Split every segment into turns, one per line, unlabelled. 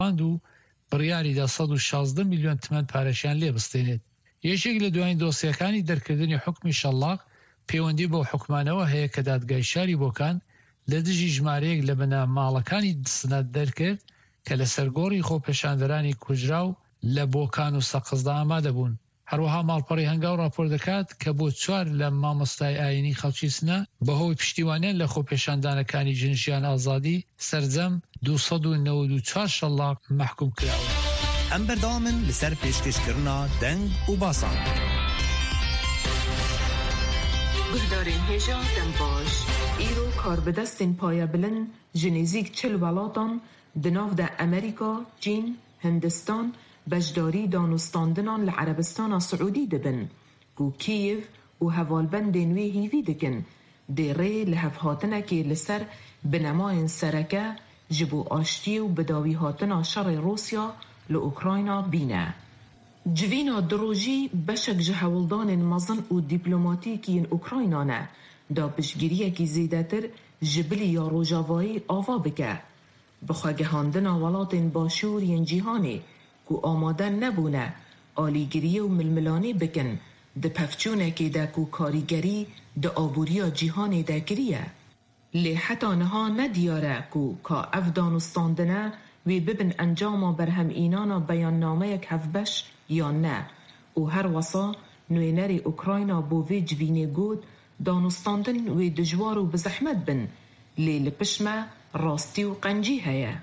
و بڕیاریدا 116 میلیۆن تمەن پارەشیان لێ بستێنێت. یەکێک لە دوایین دۆسیەکانی دەرکردنی حکمی شەلاق پەیوەندی بۆ حکمانەوە هەیە کە دادگای شاری بۆکان لە دژی ژمارەیەک لە بنە ماڵەکانی سنەت دەرکرد کە لە سەرگۆڕی خۆپێشاندەرانی کوژرا و لە بۆکان و سەقزدا ئامادە بوون. هەروەها ماڵپەڕی هەنگاو راپۆر دەکات کە بۆ 4 لە مامۆستای ئاینی خەڵکی سنە بەهۆی پشتیوانیان لە خۆپێشاندانەکانی جنسیان ئازادی سەرجەم 294 شەلاق محکوم کراوە.
ئەم بەردەوامن لەسەر پێشکەشکردنا دەنگ و باسان.
گهدارین هێژا دەنگ باش ئیرۆ کاربەدەستین پایە بلن ژنێزیک 40 وڵاتان دناو دە ئەمریکا، چین، هندستان بەشداری دانوستاندنان لە عەرەبستانە سعودی دەبن و کییف و هەڤالبەندên wê hîvî dikin dêrê li hevhatinekê li ser binemayên sereke ji bo aştiyê û bidawî hatina şerê Rûsya li Ukrayna bîne. Civîna dirojî beşek ji hewildanên mezin û dîplomatîk yên Ukrayna ne da piştgiriyekî zêdetir ji bilî ya rojavayî ava bike bi xwegihandina welatên başûr yên cîhanê ku amade nebûne alîgiriye û milmilanê bikin di pevçûnekê de ku karîgerî di aboriya cîhanê de kiriye. Lê heta niha nediyare ku ka ev danûstandine wê bibin encama berhemînana beyannameyek hevbeş yan ne û her wesa nûênerê Ukrayna bo vê civînê got danûstandin wê dijwar û bi zehmet bin lê li piş me rastî û qencî heye.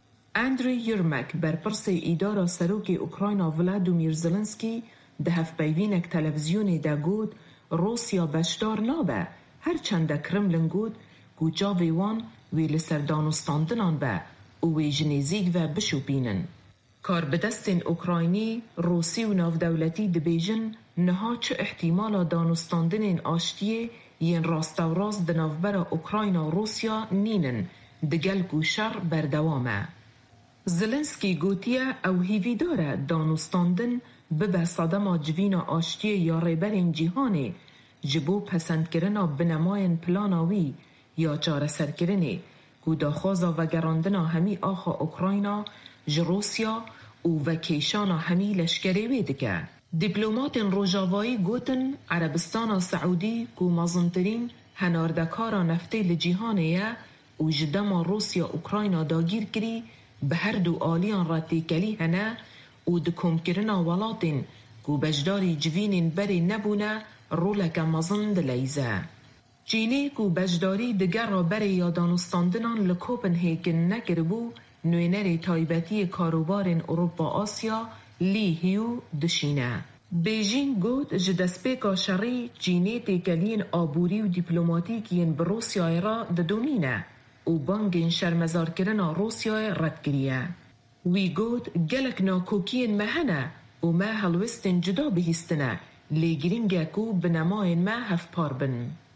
Andriy Yermak berpirsê îdara serokê Ukrayna Volodymyr Zelensky di hevpeyvînek televizyonê de got Rûsya beşdar nabe herçende Kremlin got ku çavê wan wê li ser danûstandinan be û wê ji nêzik ve bişopînin. Karbidestên Ukraynî, Rûsî û navdewletî dibêjin niha çi ihtimala danûstandinên aştiyê yên rastewrast di navbera Ukrayna û Rûsya nînin digel ku şer berdewam e. Zelensky gotiye ew hîvîdar e danûstandin bibe sedema civîna aştiyê ya rêberên cîhanê ji bo pesendkirina binemayên plana wî ya çareserkirinê ku daxwaza vegerandina hemî axa Ukrayna ji Rûsya û vekêşana hemî leşkerê wê dike. Dîplomatên rojavayî gotin Erebistana Seûdî ku mezintirîn henardekara neftê li cîhanê ye û ji dema Rûsya Ukrayna dagîr kirî bi her du aliyan re têkelî hene û di komkirina welatên ku beşdarî civînên berê nebûne roleke mezin dileyze. Çînê ku beşdarî di gera berê ya danûstandinan li Kopenhagen nekiribû nûênerê taybetiyê karobarên Ewropa Asya Li Hiyu dişîne. Bêjîng got ji destpêka şerî Çînê têkeliyên aborî û dîplomatîk yên bi Rûsyayê re didomîne û bangên şermezarkirina Rûsyayê red kiriye. Wî got gelek nakokiyên me hene û me helwestên cuda bihîstine lê giring e ku binemayên me hevpar bin.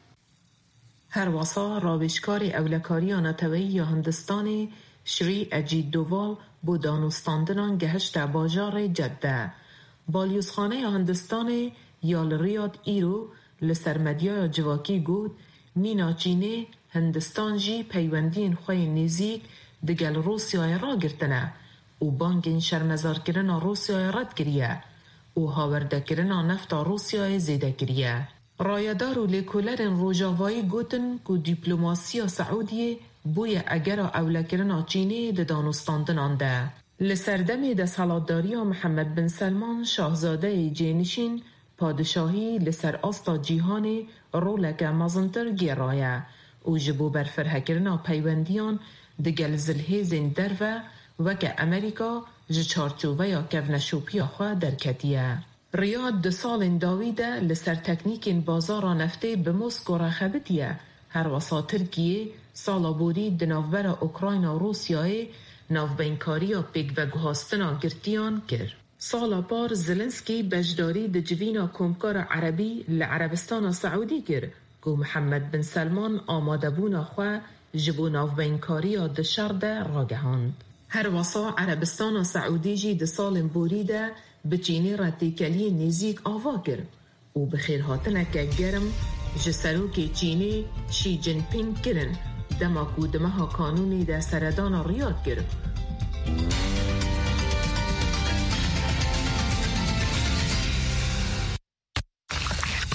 Her wesa rawêjkarê ewlekariya neteweyî ya Hindistanê Shri Ajit Doval bo danûstandinan gehişte bajarê Cedde. Balyozxaneya Hindistanê ya li Riyad îro li ser medyaya civakî got mîna Çînê Hindistan jî peywendiyên xwe yên nêzik digel Rûsyayê ragirtine û bangên şermezarkirina Rûsyayê red kiriye û hawerdekirina nefta Rûsyayê zêde kiriye. Rayedar û lêkolerên rojavayî gotin ku dîplomasiya Seûdiyê bûye egera ewlekirina Çînê di danûstandinan de. Li ser demê desthilatdariya Mihemed bin Selman şahzadeyê cênişîn padişahî li ser asta cîhanê roleke mezintir gêraye û ji bo berfirhekirina peywendiyan digel zilhêzên derve weke Amerîka ji çarçoveya kevneşopiya xwe derketiye. Riyad di salên dawî de li ser teknîkên bazara neftê bi Mosko re xebitiye. Her wesa Tirkiyê sala borî di navbera Ukrayna û Rûsyayê navbeynkariya pêkveguhastina girtiyan kir. Sala par Zelensky beşdarî di civîna Komkara Erebî li Erebistana Seûdî kir ku Mihemed bin Selman amadebûna xwe ji bo navbeynkariya di şer de ragihand. Her wesa Erebistana Seûdî jî di salên borî de bi Çînê re têkeliyên nêzik ava kir û bi xêrhatineke germ ji serokê Çînê Xi Jinping kirin dema ku di meha kanûnê de seredana Riyad kir.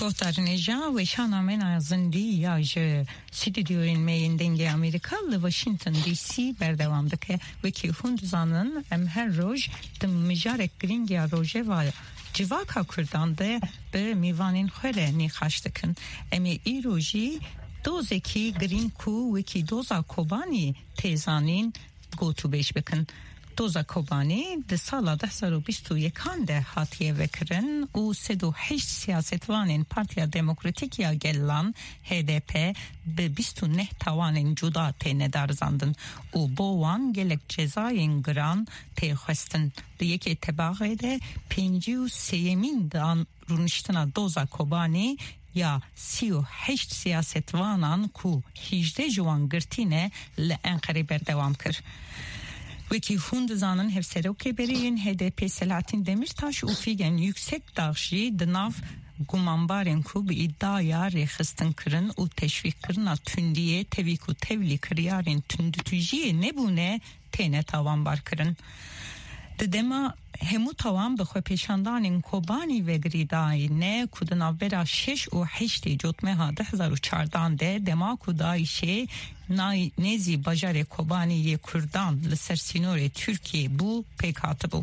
Guhdarneja ve şanamen azindi ya je stüdyoin meyin denge Amerikalı Washington DC berdevamdaki ve ki hunduzanın her roj de mijarek gringia rojeva civaka kurdandı be mivanin xwere nixaştıkın emi iroji dozeki grinku ve ki doza kobani tezanin gotu beş bakın Doza Kobani de sala 2021 de hatiye vekirin u 38 siyasetvanên Partiya Demokratîk ya Gelan HDP bi 29 tawanên cuda têne darizandin û bo wan gelek cezayên giran tê xwestin. Di yekê tebaxê de 53 dan rûniştina Doza Kobani ya 38 siyasetvanan ku 18 ji wan girtîne li Enqerê berdewam kir. Weki hunduzanın hevserokê beriyên HDP Selahattin Demirtaş û Figen Yüksekdağjî di nav gumanbarên ku bi îdaya rêxistin kirin û teşvîkkirina tundiyê tevî ku tevlî kiryarên tundutujiyê nebûne têne tawanbar kirin. Di dema hemû tawan bi xwepêşandanên Kobanî vegirî dayîne ku di navbera 6 û 8 cotmeha 2014 de dema ku Daişê nêzî bajarê Kobaniyê Kurdan li ser sînorê Tirkiye bû pêk hatibû.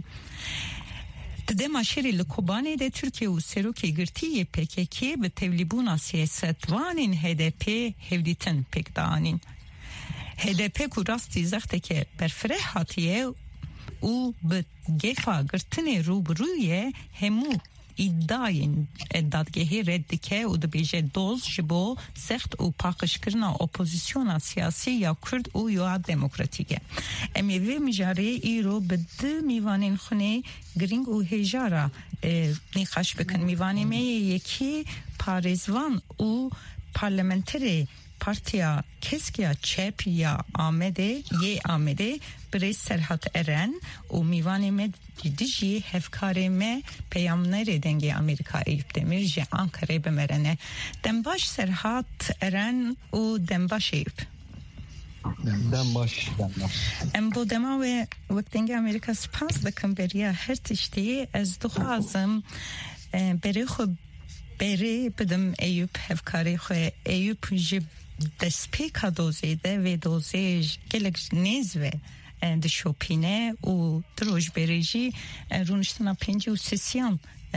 Di dema şerê li Kobanê de Tirkiye û serokê girtiyê PKK bi tevlîbûna siyasetvanên HDP hevdîtin pêk danîn. HDP ku rastî zexteke berfireh hatiye û bi gefa girtinê rûbirûyê hemû îdayên dadgehê red dike û dibêje doz ji bo sext û paqijkirina opozisyona siyasî ya Kurd û ya demokratîk e. Em ê vê mijareyê îro bi di mîvanên xunê giring û hêjara nîqaş bikin. Mîvanê me yê yekî parêzvan û parlamenterê Partiya Keskiya Çep ya Amedê Birêz Serhat Eren û mîvanê me dijî hevkarê me peyamnerê dengê Amerîka Eyüp Demir ji Ankara'ya bimerene. Dembaş Serhat Eren û dembaş Eyüp.
Dembaş.
Em bo dema ve wek dengê Amerîka spas dikim beriya her tiştî ez dixwazim berê xwe berê bidim Eyüp hevkarê xwe Eyüp ji destpêka dozê de vê dozê gelek nêz ve di şopîne û di rojberê jî rûniştina 53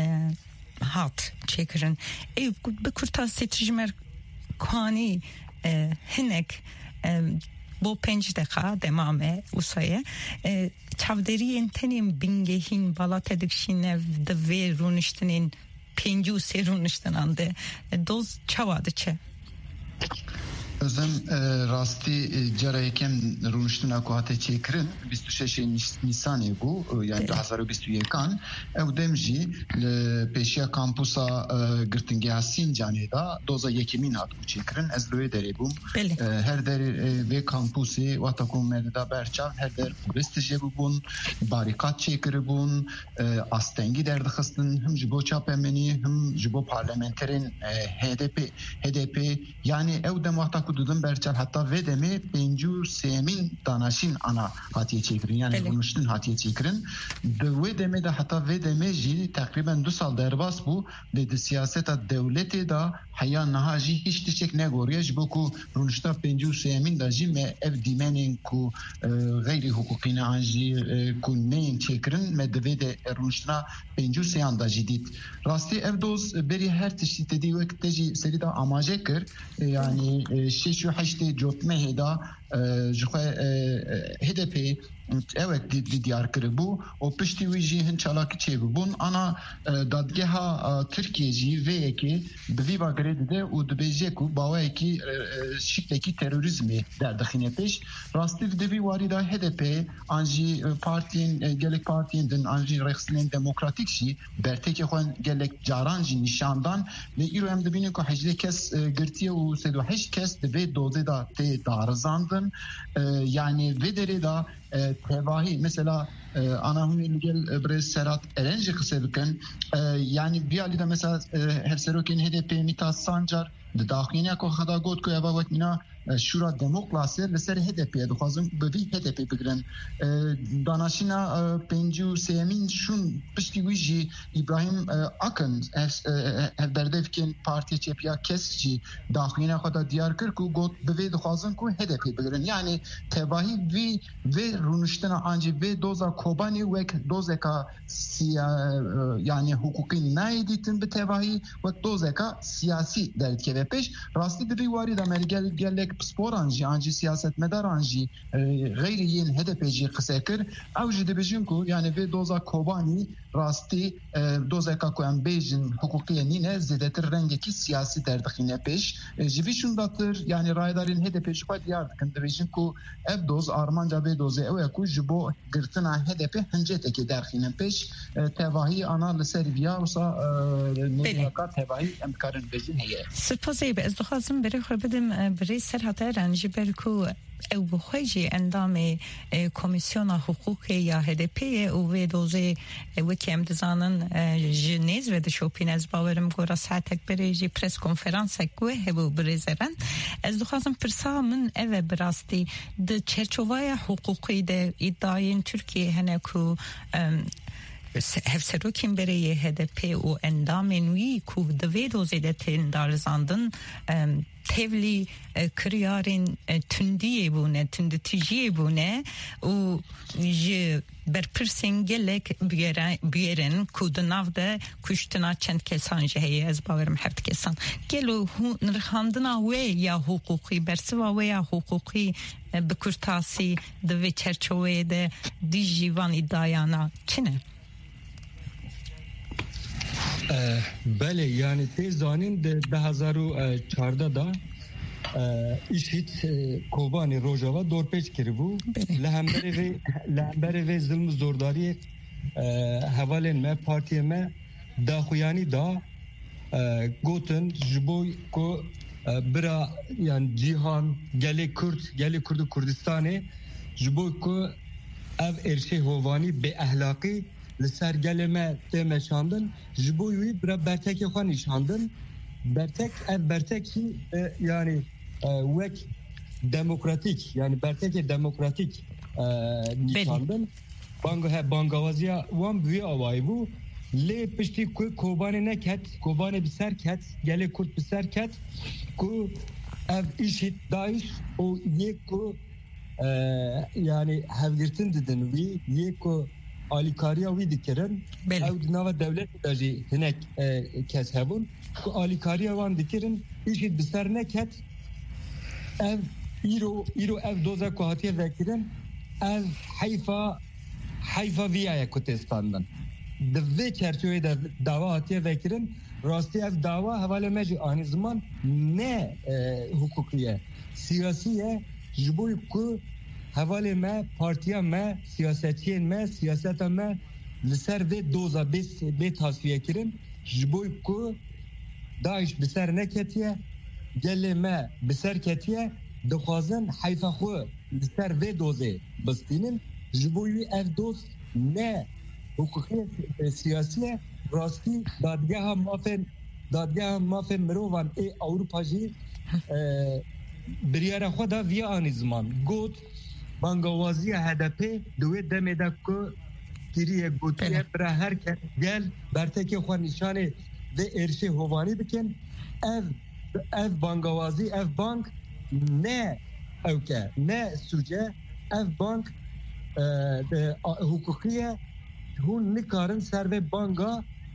hat çêkirin. Bi kurta stratejîmer kanî hinek bo 5 deqa demame wisa çavderiyên tenên bingehîn bala te dikişîne di vê rûniştinên 53 rûniştinan de doz çawa diçe.
Özüm rastî cara yekem rûniştina ku hate çêkirin 26 Nisanê bû yani 2021 ew dem jî li pêşiya kampusa girtingeha Sincanê da doza yekemîn hat ku çêkirin ez li wê derê bûm her derê vê kampusê wata ku me da berçav her der polis tije bûbûn barîkat çêkiribûn astengî derdixistin him ji bo çapemenî him ji bo parlamenterên HDP yani ew dem wata ku dudun berçav hatta ve demê 53 danaşîn ana hatiye çêkirin yani rûniştin hatiye çêkirin di wê demê de hatta ve demê jî teqrîben 2 sal derbas bû lê di siyaseta dewletê da heya niha jî hiç tiştek negoriye ji bo ku rûnişta 53 da jî me ev dîmenên ku geyri hukukî ne an jî ku neyên çêkirin me divê de rûniştina 53 da jî dît. Rastî ev doz berî her tiştî tedî wek te jî serî da amaje kir yani 6 cotmehê da ji xwe HDP evet diyar kiribû û piştî wî jî hin çalakî çêbûbûn ana dadgeha Tirkiye jî vê yekê bi vî bagirê dide û dibêje ku bawayekî şiklekî terorîzmê derdixîne pêş rastî di vî warî da HDP an jî partiyên gelek partiyên din an jî rexstinên demokratîk jî bertekê xwe gelek caran jî nîşandan lê îro em dibînin ku 18 kes girtiye û 38 kes di vê dozê da tê darizandin yani vê derê da tevahi mesela ana hunê gel Birêz Serhat Eren jî qise bikin yani bir alî de mesela hevserokên HDP Mîtat Sancar di daxîneya ku xeda got ku eva wek mîna شورا دموکراسی لسر HDP دخوازم بوی HDP بگرن دانشینا 53 شون پشتی ویجی ابراهیم اکن بردف کن پارتی چپیا کس جی داخلین خدا دیار کرد که گفت بوی دخوازم که HDP بگرن یعنی تباهی وی رونشتنا آنجی وی دوزا کوبانی وک دوزه که yani hukuki nayditin bi tevahi ve dozeka siyasi dertke ve peş rastı bir rivari da mergel gelek sporan ji anji siyaset medaran ji gayri yin HDP'ci kısekir avji de bejin ku yani ve doza kobani rastı dozeka ku em bejin hukuki nine zedetir rengeki siyasi derdixine peş jivi şundatır yani raydarin HDP'ci pat yardıkın de bejin ku ev doz armanca ve doze ev ku jibo girtina HDP hınceteki derxine peş tevahi ana لسریا و سا نمی‌کرد تبعی امکان بزین هیه.
سپاسه به ازدخواستم برای خود بدم برای سرحته رنجی برکو او بخواهی اندام کمیسیون حقوق یا HDP او دوزه وکی امتزانن جنیز و دشوپین از باورم گورا ساعتک برای پرس کنفرانس گوه هبو برای زرن ازدخواستم پرسا من او براستی ده چرچوای حقوقی ده ادعاین ترکیه هنه که هفسروکین برای HDP و اندام نوی کو دوی دوزه ده تندارزاندن تevli کریارین تندیه بونه تندتیجیه بونه و ج برپرسین گلک بیرن کود ناو ده کشتنا چند کسان جهی از باورم هفت کسان گلو نرخاندنا وی یا حقوقی برسوا وی یا حقوقی بکرتاسی دوی چرچوه ده دی جیوان ادعایانا چنه؟
بله یعنی تیزانین ده 2014 دا işit Kobani Rojava dorpeç kiribu lehembere ve zulm zordari havalen me partiye me daxuyani da goten jiboy ko bira yani cihan gele Kurd Kurdistani jiboy ko ev erşe hovani be ahlaki لسر گلمه تمشاندن جبوی برا برتک خوان نشاندن برتک yani وک دموکراتیک yani برتک دموکراتیک نشاندن بانگوازیا وان بوی آوای بو لی پشتی کوبانه نکت کوبانه بسر کت گله کرد بسر کت کو ev işit daiş o yeko yani hevgirtin dedin vi yeko alikariya wî dikirin ew nava devlet de jî hinek kes hebûn ku alikariya wan dikirin îşî bi ser neket ev îro ev doza ku hatiye vekirin ev heyfa viyaya Kurdistan'dan di vê çerçeveyê de dava hatiye vekirin rastî ev dava hevale me jî anî ziman ne hukukiye siyasiye ji bo ku حواله ما پارتیا ما سیاستچین ما سیاست ما لسر و دوزا به تصفیه کردن جبوی کو داعش بسر نکتیه گل ما بسر کتیه دخوازن حیفا خو لسر و دوزه بستینن جبوی اف دوز نه حقوقی سیاسی راستی دادگاه مافن مروان ای اوروپا جی بریاره خدا ویا آنی زمان گوت بانگوازی HDP دوی دمه دا که کریه گوتیه برا هر کن گل برتکی خواه نشانه ده ارشه هوانی بکن اف بانگوازی اف بانک نه اوکه نه سوجه اف بانک حقوقیه هون نکارن سر و بانگا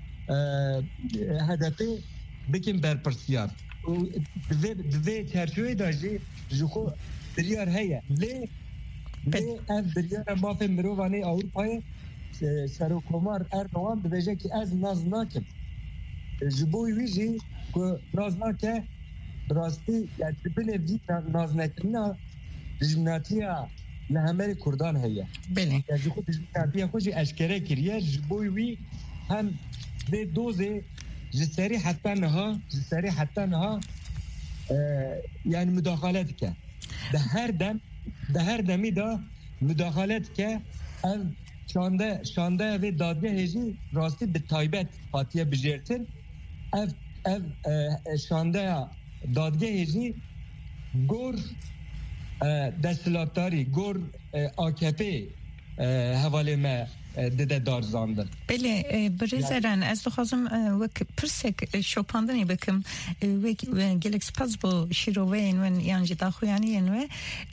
HDP بکن برپرسیار دوی چرچوه داشتی جخو بریار هیه لی ev biryara mafê mirovanê Avrupayê Serokkomar Erdoğan dibêje ki ez naz nakim ji bo wî jî ku naz nake rastî yani bilê vî naz nekirina dijminatiya li hemerê Kurdan heye ji xwe dijminatiya xwe jî eşkere kiriye ji bo wî hem vê dozê ji serî heta niha yani müdahale dike de her demi da müdahale ke ev şanda ve dadgah jî rastî bi taybet hatiye bijertin ev şanda dadgah jî گور دستلاتاری گور AKP حواله ما دده دارزاندن.
بله برزران از دخوازم وک پرسک شوپاندنی بکم وک گلکس پاس با شیروین و یانجی داخویانی و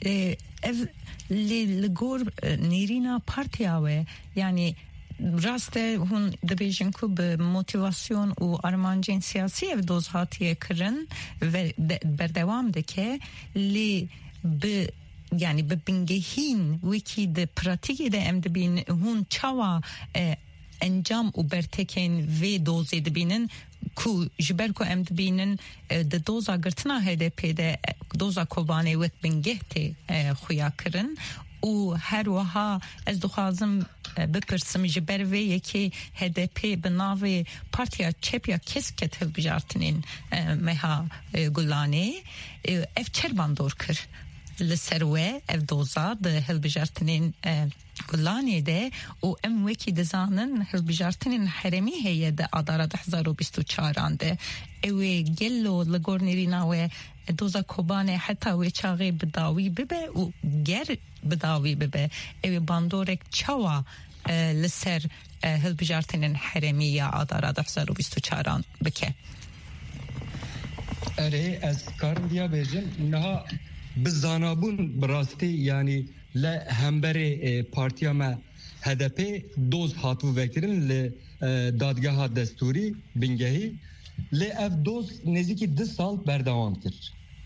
لگور نیرینا پارتیاوه یعنی راسته هون دبیجن کو به موتیواسیون و آرمانجین سیاسی و دوزهاتیه کرن و بردوام دکه لی به يعني ببنجهين ويكي ده براتيكي ده ام دبين هون تشاوا انجام وبرتكين في دوزي دبينن كو جبركو ام دبينن ده دوزا قرتنا هيدا بيدا دوزا كوباني وك بنجهتي خويا كرن و هر وها از دخوازم بپرسم جبروی یکی هدپی بناوی پارتیا چپیا کس کتل بجارتنین مها گلانه اف چربان دور کر لسروه اف دوزا ده هل بجارتنین گلانه ده و ام وکی دزانن هل بجارتنین حرمی هیه ده آدارا 2024 ده اوی گلو لگورنیری ناوه دوزا کوبانه حتی وی چاقی بداوی ببه و گر بداوی ببه اوی باندورک چاوا لسر هل بجارتنین حرمی یا آدارا 2024 بکه
اره از کارم دیا بیجم نها بزانابون براستی یعنی لهمبر پارتیا ما هدپی دوز هاتو وکرن لدادگاه دستوری بنگهی لی اف دوز نزدیکی 2 سال بردوام کرد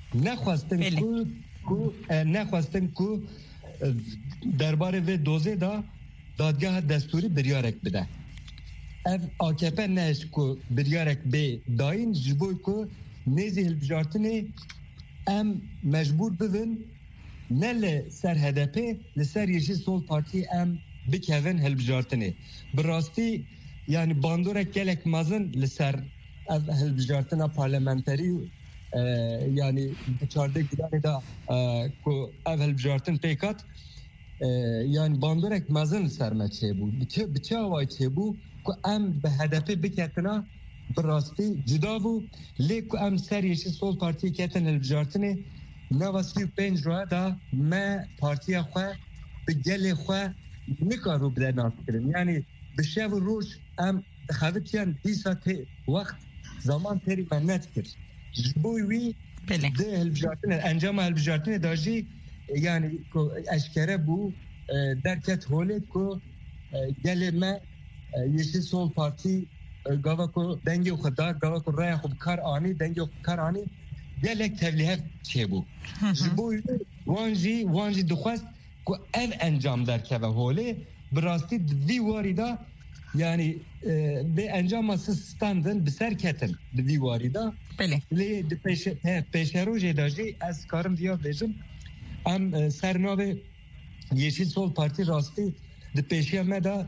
نخواستن کو درباره و دوزه دا دادگاه دستوری بریارک بده اف AKP نهش کو بریارک به داین جبوی کو نزی هلبجارتنی ام مجبور ببن نل سر هدپی لسر یشی سول پارتی ام بکوین هلبجارتنی براستی yani bandora gelek mazın لسر هلبجارتنا پارلمانتری yani dışarıda giden da ko هلبجارتن پیکات yani bandorek mazın sermeçe bu biçe havayçe bu ko em be hedefe biketna براستی جدا بو لیکو ام سر یشی سول پارتی کتن هلبجارتنی نواسی 5 روه دا ما پارتی خواه به گل خواه نکارو بده ناس کرن یعنی به شب روش ام دخوتیان 20 وقت زمان تری منت کرد جبوی وی ده هلبجارتنی انجام هلبجارتنی داجی yani eşkere bu derket holet ko gelme yeşil sol parti gava ko denge xda gava ko raya xub kar ani denge kar ani gelek tevlihe çebu bu wanji dukhast ko ev enjam derkeve hole براستی دی واردا yani به انجام استاندن بسر کتن دی واردا
بله
لی پیشروج داجی از کارم دیا بجم ام سرناوه yeşil sol parti rasti de peşeme da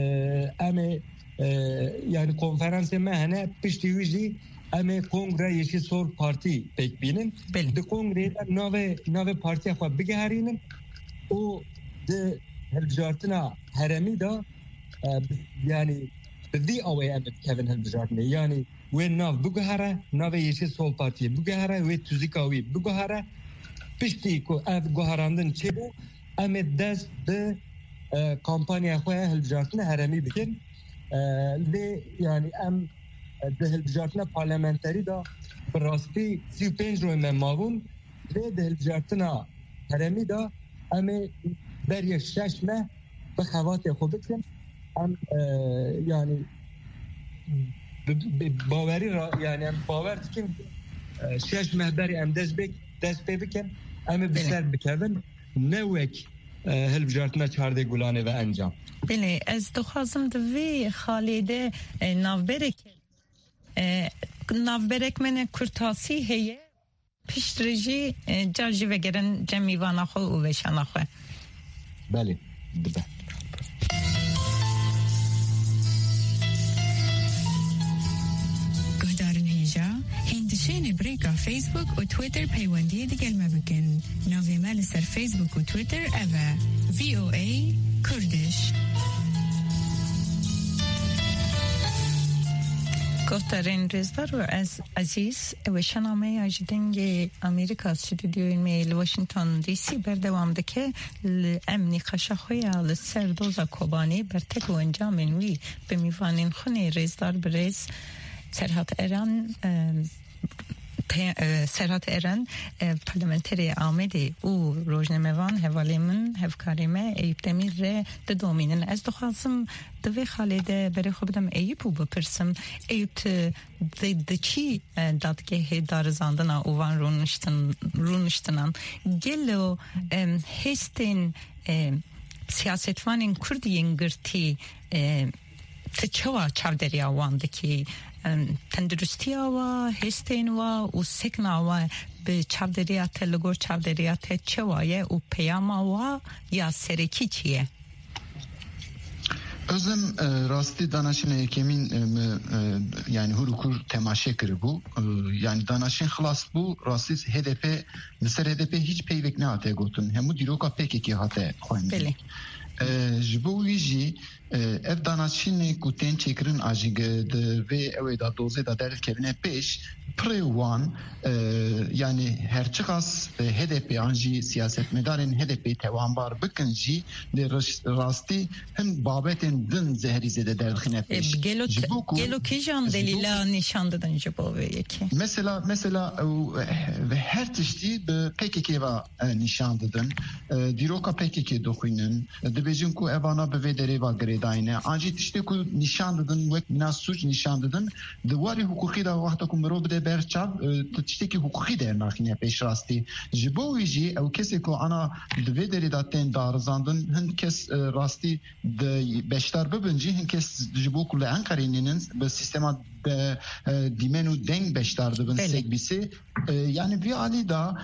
yani konferansı mehne piştiği ame kongre yeşil sol parti pek binin de kongre nave parti xwa bigeharinin o de helbjartına heremi da yani di away Kevin helbjartına yani ve nav bugahara nave yeşil sol parti bugahara ve tuzikawi bugahara pişti ko ev goharandın çebu ame dest de kampanya xwa helbjartına heremi bikin لی yani ام ده هلبجارتنا پارلمانتری دا براستی 35 روی مماون لی ده هلبجارتنا هرمی دا ام بری 6 مه به خوات خود بکن ام yani باوری را yani باور دکن 6 مه بری ام دست بکن ام بسر بکردن نوک هلبجارتنا چارده گلانه و انجام
بله از دخوازم دوی خالیده نافبرک من کرتاسی هیه پیشترجی جارجی وگرن جمیوانا خو و وشانا خو
بله دبه
گهدارن هیجا هندشین بریکا فیسبوک و تویتر پیوندی دیگل مبکن ناوی مال سر فیسبوک و تویتر اوه VOA Kurdish
گفتارین رزدار و از عزیز و شنامه اجدنگ امریکا استودیوی میل واشنگتن دی سی بردوام دکه امنی خشخوی al سر دوزا کوبانی بر تک و انجام وی به میوانین خونه رزدار برز سرحت ایران سرحت ایران پارلمانتری آمده او روزنامه‌وان حوالی من هفکاریمه ایب دمیر ده دومینن از دخواستم دوی خالده برای خوب دم ایبو بپرسم ایب ده چی دادگه دارزاندن اوان رونشتنان گلو هستین سیاستوانین کردین گرتی تچوا چاودری آوانده که تندرستی آوا هستین و سکن آوا به چاودریات لگور چاودریات چوایه و پیام آوا یا سرکی چیه؟
Özüm rastı danışın hekemin yani hurukur temaşe kırı bu yani danışın xlas bu rastı HDP mesela HDP hiç peyvek ne hate gotun hemu diroka PKK hate xoyun.
Beli.
Jibo wiji ev danışın kuten çekirin ajige ve evda doze da derl kevine peş pre-one yani her çıkas HDP anji siyasetmedarın HDP tevanbar bıkınji de rastı hem babetin din zehrizede derlkine peş.
Gelo kijan delila nişandadan jibo ve yeki.
Mesela ve her tişti PKK va nişandadan diroka PKK dokuynun debejin ku evana be vedere va gredayne anji tişti ku nişandadan ve nasuj nişandadan duvari hukuki da vaqta ku mero de berçav tişteki hukuki der naxine peş rastı jibo wiji ev kesi ku ana vedere daten darzandın hin kes rastı de beştar bebinci hin kes jibo ku Ankara'nın be sistema dimenu deng beştardı ben segbisi yani bir ali da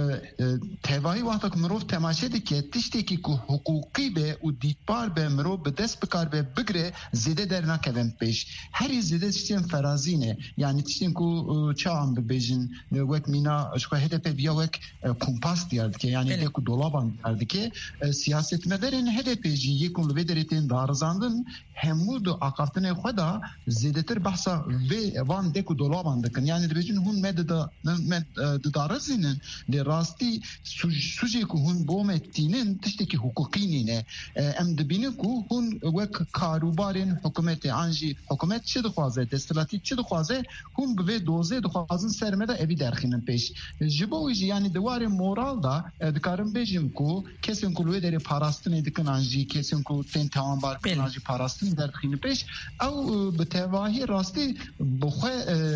tevahi vaqtak mirov temaşe dike tişteki ku hukuki be u ditbar be mirov be dest bikar be bigre zede derna kevem peş her zede tiştin ferazine yani tiştin ku çağın be bejin vek mina şu HDP vek kumpas diyardı ki yani de ku dolaban diyardı ki siyasetmelerin HDP'ci yekun vederetin darzandın hemudu akaftine khoda zedetir bahsa ve van deku dolaban dikın yani de bejin hun medda darazinin de rasti suje ku hun bometinin tişteki hukukine em de bini ku hun vek karubarin hükümeti anji hükümet çi dixwaze destelatit çi dixwaze hun ve doze dixwazın sermede evi derxinin peş jibo yani de moral da dikarim bejim ku kesin ku vedere parastın edikin anji kesin ku ten tamam bar anji parastın derxinin peş ev betevahi rasti بخواه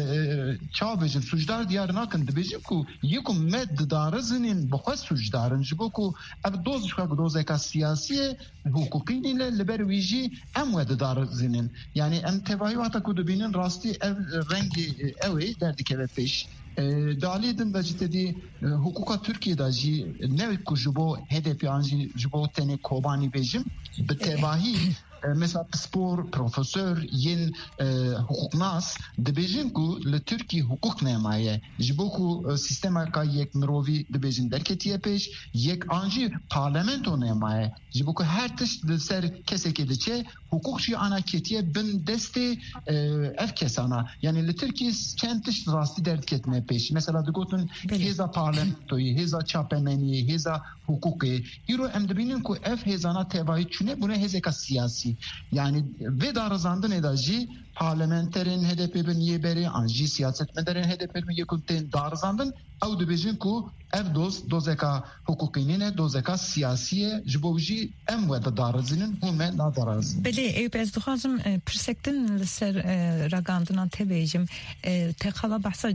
چاوجن سجدار دیار نکن دبیجیم کو یکم مد دارزنین بخواه سجدارن جبو کو اب دوز شخص دوز اکا سیاسی حقوقی نیله لبر ویجی ام ود دارزنین یعنی ام تبایی وقتا کو دبینن راستی ev rengi evi derdi keve peş Daliyedim vecite di hukuka Türkiye'de ji ne ku jibo HDP anji jibo tene kobani bejim be tevahi mesela spor profesör yin hukuknas dibêjin ku li Türkiye hukuk nemaye ji bo ku sistema ka yek mirovî dibêjin derketiye pêş yek anjî parlamento nemaye ji bo ku her tişt li ser kesekê diçe hukuk jî ana ketiye bin destê ev kesana yani li Türkiye çend tişt rastî derdketine pêş mesela digotin hêza parlamentoyê hêza çapemeniyê hêza hukukê îro em dibînin ku ev hêzana tevahî çûne bûne hêzeka siyasî yani ve darazandın edajî parlamenterin HDP bin yeberi anji siyasetmelerin HDP bin yekûtin darazandın ew dibêjin ku ev dozeka hukukîne dozeka siyasiye ji bo jî em wede darazinin hûme nadarazin.
Belê ew ez dixwazim pirsektin li ser ragandinan te bêjim te xala behsa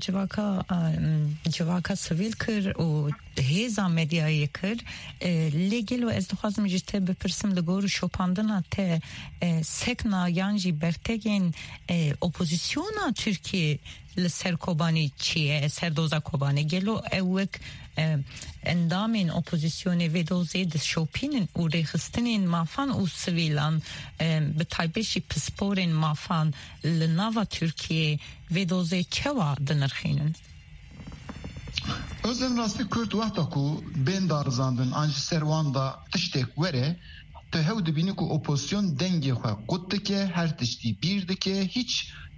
civaka sivîl kir û hêza medyayê kir lê gelo ez dixwazim jî te bipirsim li gor şopandina te sekna yan jî bertegên opozisyona Türkiye li ser Kobani çiye ser doza Kobani gelo ewek endamên opozisyonê vê dozê dişopînin û rêxistinên mafan û sivîlan bi taybet jî pisporên mafan li nava Tirkiye vê dozê çawa dinirxînin?
Özlem rastî Kürt wexta ku bên darizandin an ji ser wan da tiştek were te hew dibînî ku opozisyon dengê xwe qut dike her tiştî bîr dike hiç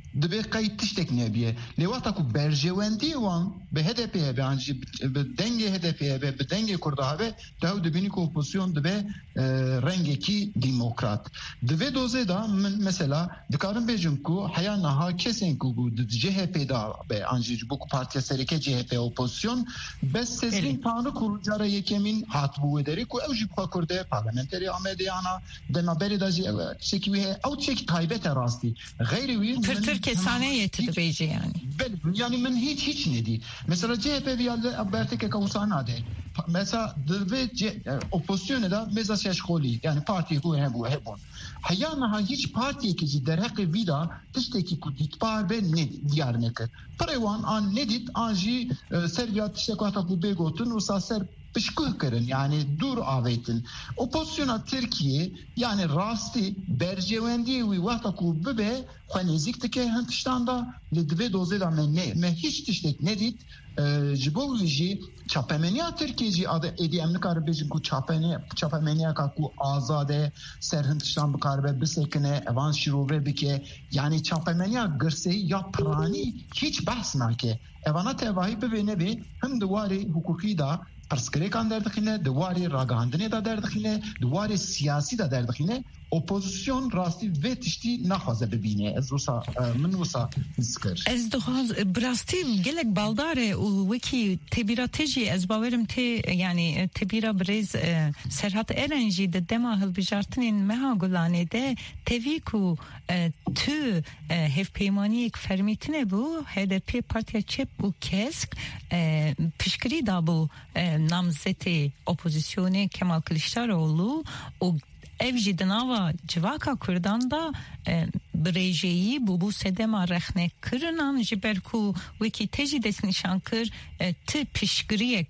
دبی قید تشتک نبیه لیواتا کو برجواندی وان به HDP به انجی به دنگ HDP به دنگ کرده به داو دبینی کو اپوزیسیون دبی رنگی کی دموکرات دبی دوزه دا من مثلا دکارم بیجم کو حیا نها کسین کو بود CHP دا به انجی بو کو پارتی سرکه CHP اپوزیسیون بس سزین پانو کورجاره یکمین هات بو دری کو اوجی بخوا کرده پارلمانتری آمدیانا دما بری داجی چکیه او چک تایبت راستی غیر وی
Kesane yetidi beyce yani.
Yani ben hiç ne değil. Mesela CHP bir berteke kavusana de. Mesela ve opozisyonu da mezas yaşkoli yani parti bu hebon. Hayana hiç partiye ki der hakkı vida tişteki kudit par ben ne diyar ne kır. Prevan an nedit anji serviyat işte kuata bu begotun usa ser pişkuh kırın yani dur avetin. Opozisyona Türkiye yani rasti bercevendi ve vata ku bebe xanezik teke hantiştanda le dve doze da me hiç tiştek nedit jibovici çapemeniya Türkiye'ci adı ediyemli karabecin ku çapemeniya ku azade serhintiştan bu karbe bisekine evan şirove bike yani çapemeniya gırseyi ya prani hiç bahsna ke evana tevahi bebe nebi hem duvari hukuki da پرسکریکان در دخینه دواری راگاندنی دا در دخینه دواری سیاسی دا در دخینه اپوزیسیون راستی و تشتی نخوازه ببینه از روسا من روسا نسکر
از دخواز براستی گلک بالداره و وکی تبیراتجی از باورم تی یعنی تبیرا بریز سرحت ارنجی ده دما هل بجارتنین مها گلانه ده تیوی کو تو هف پیمانی یک فرمیتنه بو HDP پارتیا چپ و کسک پشکری دا بو namzeti opozisyonu Kemal Kılıçdaroğlu o evji dınava civaka kurdan da brejeyi bu sedema rehne kırınan jiberku wiki tejides nişankır tı pişgriyek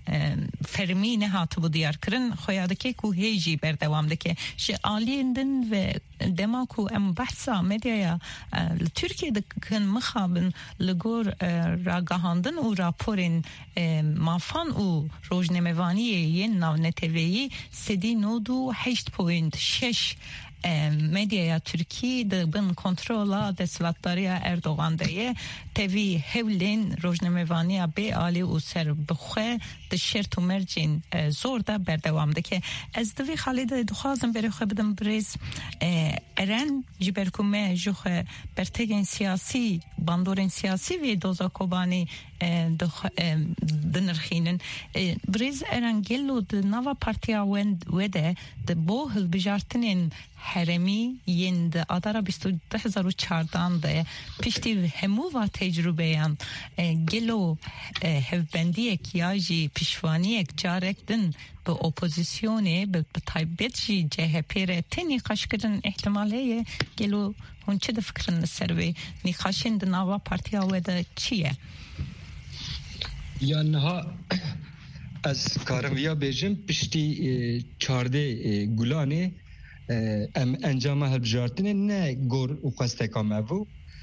fermi ne hatı bu diyar kırın xoyadaki ku heji berdevamdaki şi aliyindin ve demaku em bahsa medyaya Türkiye'de kın mıhabın ligor ragahandın u raporin mafan u rojnemevaniye yen navneteveyi sedi nodu 8.6 medyaya Türkiye'de bin kontrola deslatlarıya Erdoğan'daya tevi hevlin rojnemevaniya be ali u ser bxwe de şert u mercin zor da berdevamdaki ez devi Halide duxazım beri xebdim briz eren jiberkume juxe bertegen siyasi bandoren siyasi ve doza kobani dinirxinin briz eren gello de nava partiya wede de bohul bijartinin heremi yend adara 2014 da pişti hemuva tecrübeyan gelo hevbendiyek yaji pişvaniyek carekdin bu opozisyonu bu taybetji CHP re teni kaşkırın ihtimaliye gelo hunçe de fikrin serve nikaşin de nava partiya ve de çiye
yani ha az karviya bejim pişti çarde gulane ام انجام هلبجارتنه نه گور و قسته کامو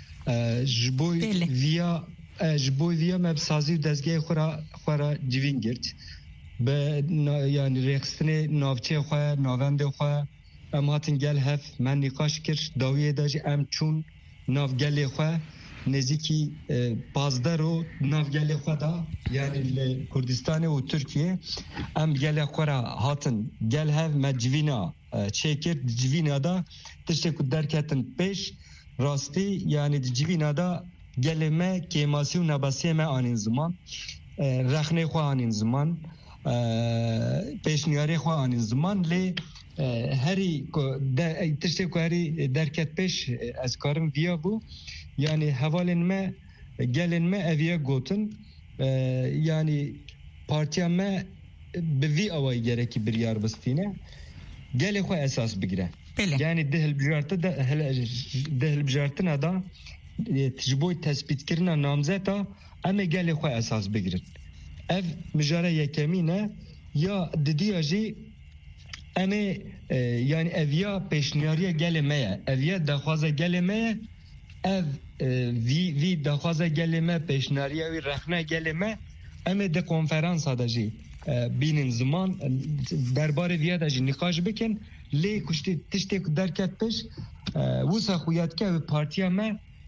جبوی ویا مبسازی و دزگه خورا جوین گرد به یعنی رقصتنه ناوچه خواه ناونده خواه ام هاتن گل هف من نقاش کرد داویه داجی ام چون ناو گل خواه نزیکی بازدار و ناو گل خواه دا یعنی کردستان و ترکیه ام گل خورا هاتن گل هف مجوینا çekir civinada teşekkür derketin peş rasti yani civinada geleme kemasyon nabasiyeme anin zaman rakhne xwa anin zaman peşniyare xwa anin zaman le heri teşekkür derket peş azkarım via bu yani havalenme gelenme eviye gotun yani partiyame bevi avay gereki bir yer bastine gele xo esas bigire yani dehel bijartına da tecboy tespit kirina namzeta ama gele xo esas bigirin ev mijara yekemine ya didiyaji ama yani evya peşniyariye gelemeye evya daxwaza gelemeye ev vi daxwaza geleme peşniyariye ve rakhne geleme ama de konferansa da ji binin zaman derbarı viyada ji nikaş bikin le kuşti tiştek derket peş vusa xuyatke ve partiya me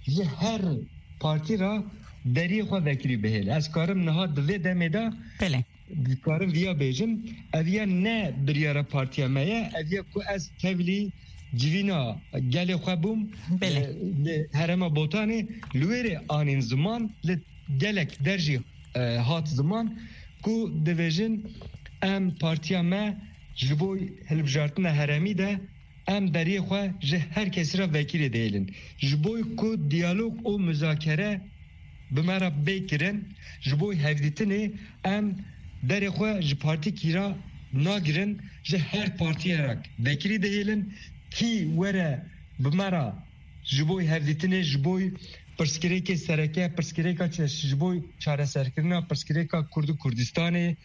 یه هر پارتی را دری خو وکری بهل از کارم نه دوی دمدا
بله
کارم ویا بیجم اویا نه بریار پارتی مایا اویا کو از تولی جوینا گل خوابم
بله
هرما بوتانی لویر آنین زمان لگلک درجی هات زمان کو دویژن ام پارتی ما جبوی هلبجارتنا هرمی ده ام دری خو جه هر کسی را وکیل دیلن جبوی کو دیالوگ او مذاکره بمرا بکرن جبوی هفدیتنی ام دری خو ج پارتی کیرا ناگرن جه هر پارتی را وکیل دیلن کی وره بمرا جبوی هفدیتنی جبوی پرسکریک سرکه پرسکریک جبوی چاره سرکرنا پرسکریک کردستان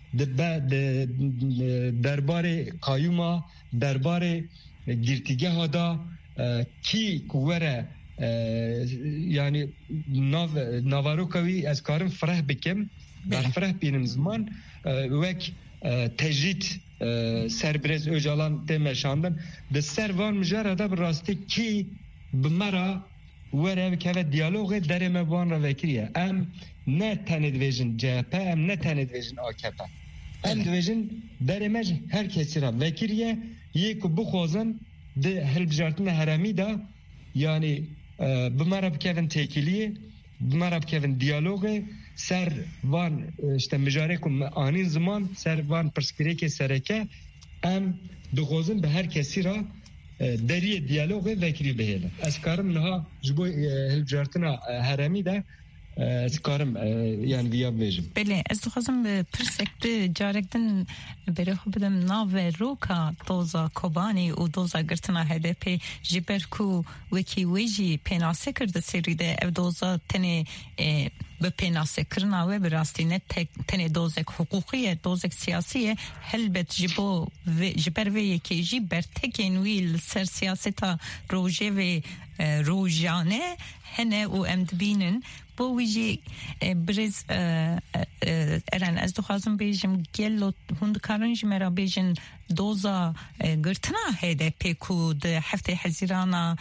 درباره قایوما درباره گرتیگه ها دا کی کوره یعنی نوارو کوی از کارم فرح بکم در فرح بینم زمان وک تجرید سربرز اوجالان تمشاندن ده سروان مجاره دا براسته کی بمرا وره که دیالوگ در مبان را وکریه ام نه تند ویژن جهپه ام نه تند ویژن آکپه ام دویژن در مج هر کسی را وکریه یک بخوازن ده هلبجارتن هرمی دا یعنی بمرا بکوین تکیلیه بمرا بکوین دیالوگه سر وان işte مجاره کم آنین زمان سر وان پرسکری که سرکه ام دخوازن به هر کسی را دری دیالوگ وکری بهله از کارم نها جبوی هلبجارتن هرمی دا از کارم یعنی ویا بیجم
بله از دخوازم به پرسکت جارکتن بره خو بدم ناو روکا دوزا کوبانی و دوزا گرتنا هدپی جبر کو وکی ویجی پیناسه کرده سری ده او دوزا تنه به پیناسه کرنا و براستی نه تنه دوزک حقوقیه دوزک سیاسیه هلبت جبر و یکی جبر تکنویل سر سیاستا روژه و روژانه هنه و امدبینن با ویجی برز ارن از دخوازم بیجم گلو هند کارنج مرا بیجن دوزا گرتنا هیده پیکو ده هفته حزیرانا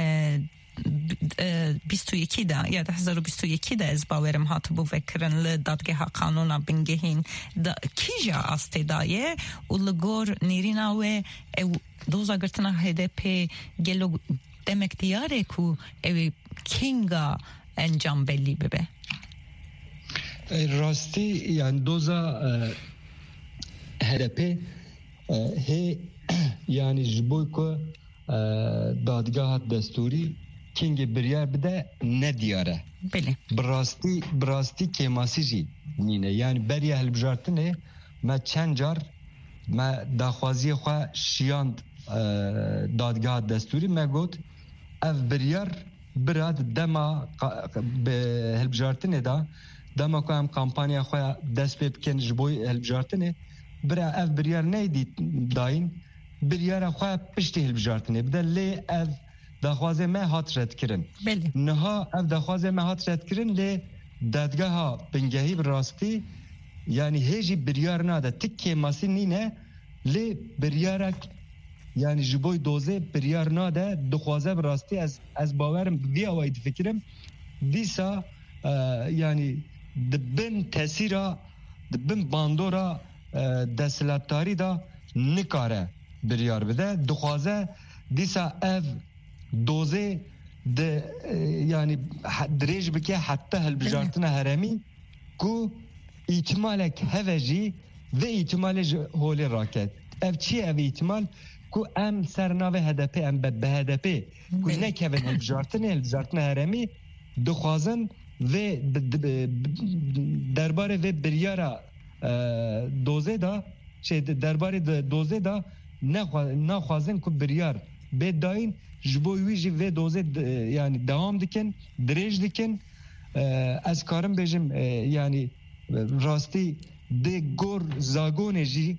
21 دا یا 2021 دا از باورم هاتو بو فکرن لدادگه ها قانونا بنگهین دا کیجا آسته دایه و لگور نیرینا و دوزا گرتنا هیده پی گلو demek diyare ku evi kinga انجام belli bebe.
راستی yani doza HDP he yani jiboy ku dadgah desturi kinge biryar bide ne diyare.
Beli.
Brasti kemasici nine yani beriye helbjartine me çencar me daxwaziye xwe şiyand dadgah desturi me got ev biryar براد دما به هلبجارتنه دا دما کو هم کمپانیا خو دست به کن جبوی هلبجارتنه برا اف بریار نه دی داین بریار خو پشت هلبجارتنه بده لی اف دخوازه ما هات رد کرن نها اف دخوازه ما هات رد کرن لی دادگاه ها بنگهی براستی یعنی هیچی بریار ناده تکی ماسی نینه لی بریارک yani jiboy doze biryar nade dixwaze birastî ez bawerim vî awayî difikirim dîsa yani dibin tesîra dibin bandora desthilatdarî da nikare biryar bide dixwaze dîsa ev dozê de yani dirêj bike heta hilbijartina heremî ku îtimalek heve jî ve îtimalê ji holê raket ev çi ev îtimal ku em sernave HDP em be HDP ku nekevin hilbijartin heremî dixwazin ve derbare ve biryara dozê da derbarê dozê da naxwazin ku biryar bê dayîn ji bo wî jî vê dozê yani dewam dikin dirêj dikin ez karim bêjim yani rastî dê gor zagonê jî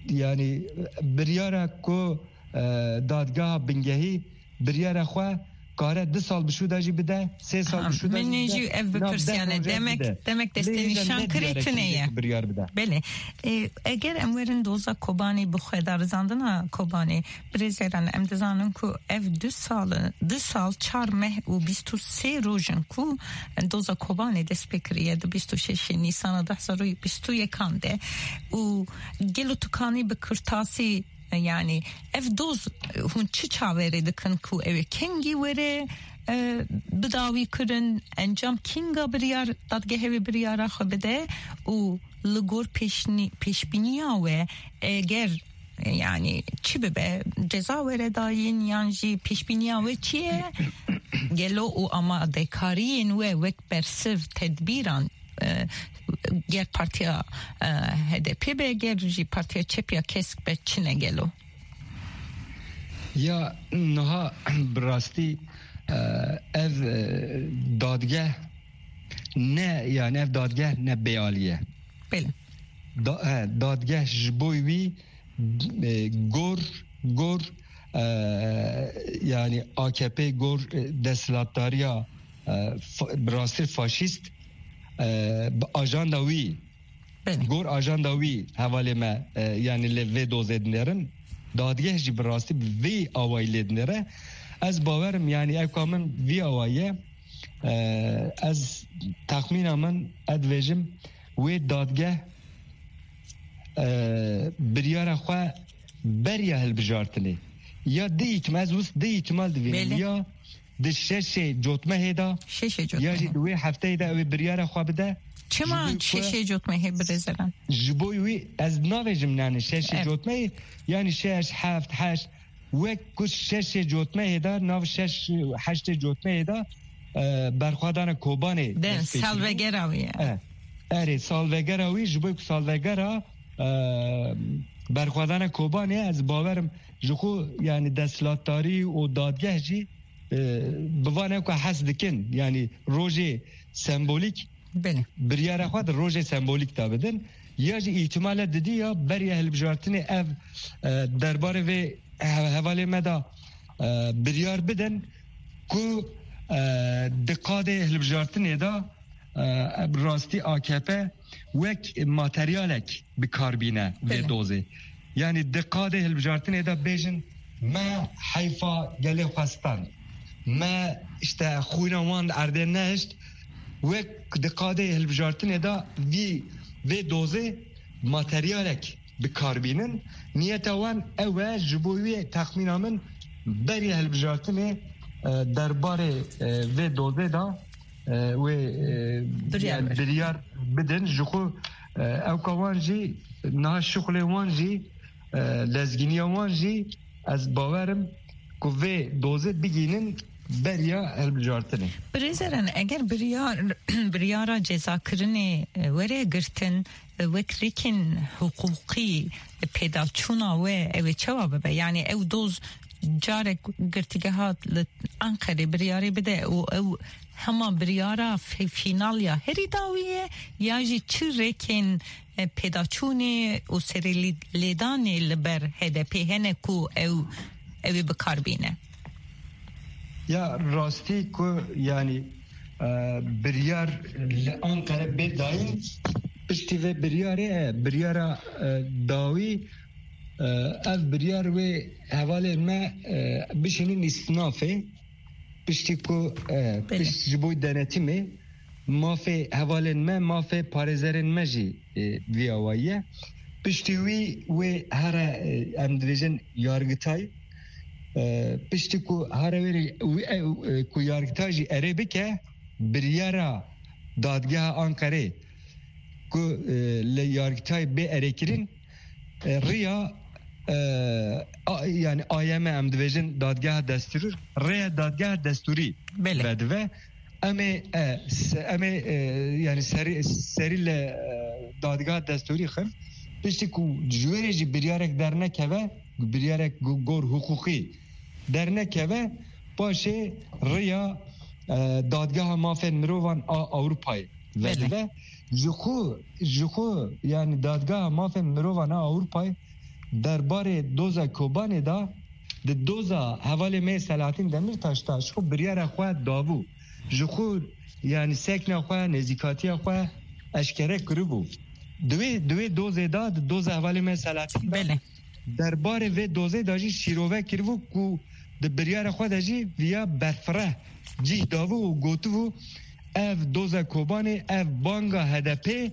yani biryara ku dadgah bingehî biryara xwe کاره 2 سال بشوده جی بده 3 سال بشوده
من نجی اف بپرسیانه demek دستنیشان کریتنیه بله اگر امورن دوزا کوبانی بخواه دارزاندنا کوبانی بریزیران امدزانن که اف 2 سال 4 ماه و 23 روزن که دوزا کوبانی دست بکریه دو 26 نیسان 2021 کنده و گلو تکانی بکرتاسی yani ev doz hun çi çavere dikin ku ev kengi were bidawi kirin encam kinga biryar dadgehevi biryara xbede u ligor peşbiniya ve eğer yani çi be ceza vere dayin yanji peşbiniya ve çiye gelo u ama dekariyin ve vek persiv tedbiran ger partiya HDP be ger ji partiya çepya kesk be Çin'e gelo.
Ya naha brasti ev dadgeh ne yani ev dadgeh ne beyaliye.
Bele.
Dadgeh jboyvi gor yani AKP gor deslattariya brasti faşist ajandawi gor ajandawi havaleme yani le doz edinlerin dadgeh ji brasti ve avayledinlere az baverim yani ev kamen vi avaye az tahminamen advejim ve dadgeh biryara xwe beriya hilbijartini ya de ihtimal divin ya de şeşe cotme heda ya ji duwe hafteyda ev biryara xwe bide
çema şeşe cotme he birezeran
jboy az navejim yani şeşe cotme yani şeş haft haş ve kuş şeşe cotme heda nav şeş haşte cotme heda berxwadana kobane
den salvegerawi
ere salvegerawi jboy salvegera berxwadana kobane az baverim jxu yani deslattari o dadgeh jî bivane ku hes dikin yani roje sembolik biryara xwe roje sembolik da bidin ya jî ihtimale didî ya beriya hilbijartinê ev derbarê vê hevalê me da biryar bidin ku di qadê hilbijartinê da rastî AKP wek materyalek bikarbîne vê dozê yani di qadê hilbijartinê da bêjin me heyfa gelê xwestan me işte xwîna wan erdê neşt wek di qadê hilbijartinê da vê dozê materyalek bikarbînin niyeta wan ew e ji bo wê texmîna min beriya hilbijartinê derbarê vê dozê da wê biryar bidin ji xwe ew ka wan jî niha şixulê wan jî lezgîniya wan jî ez bawerim ku vê dozê bigînin beriya hilbijartinê.
Birêzeran eger biryara cezakirinê were girtin wekirîkên huquqî pêdavçûna wê ew ê çawa bibe yani ew doz carek girtîgeha li Ankarê biryarê bide û ew hema biryara fînalya herî dawiye ya jî çi rêkên pêdavçûnê û serî lêdanê li ber HDP hene ku ew ê bikarbîne.
Ya rastî ku yani biryar li Ankara bê dayîn piştî vê biryara dawî ev biryar wê hevalên me bişinin îstinafê piştî ku pişt ji bo denetîmê mafê hevalên me mafê parêzerên me jî vî awayiye piştî wê here em dibêjin yargıtay piştî ku here wê ku yargıtay jî erê bike biryara dadgeha Ankarê ku li yargıtay bê erêkirin riya yani AYM em dibêjin dadgeha destûrî rêya dadgeha destûrî vedive em ê yani serî li dadgeha destûrî xir piştî ku ji wêrê jî biryarek dernekeve biryarek gor huquqî dernekeve paşê riya dadgeha mafên mirovan Avrupayê vedive ji xwe yani dadgeha mafên mirovan Avrupayê derbarê doza Kobanê da دوزا حواله می سلاطین دمیرتاش تا شو بریار خو دابو جخو یعنی سکن خو نزیکاتی خو اشکره کربو دوی دوزه داد دوزه حواله می سلاطین
بله
درباره و دوزه داجی شیروه کربو کو د بریار خو داجی ویا برفره جی داوو و گوتو اف دوزه کوبانه اف بانگا هدپی